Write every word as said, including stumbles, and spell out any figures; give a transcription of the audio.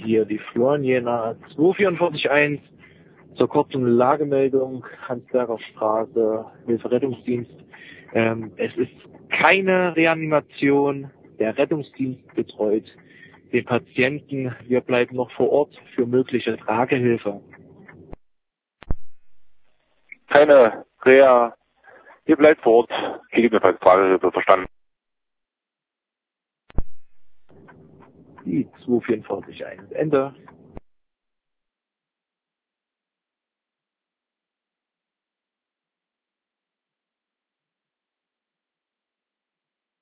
hier die Florian Jena zwei vier vier eins zur kurzen Lagemeldung, Hansberger Straße, Hilfe-Rettungsdienst. Ähm, es ist keine Reanimation, der Rettungsdienst betreut den Patienten. Wir bleiben noch vor Ort für mögliche Tragehilfe. Keine Reha, ihr bleibt vor Ort, gegebenenfalls Tragehilfe, verstanden. Die zwei vier vier eins, Ende.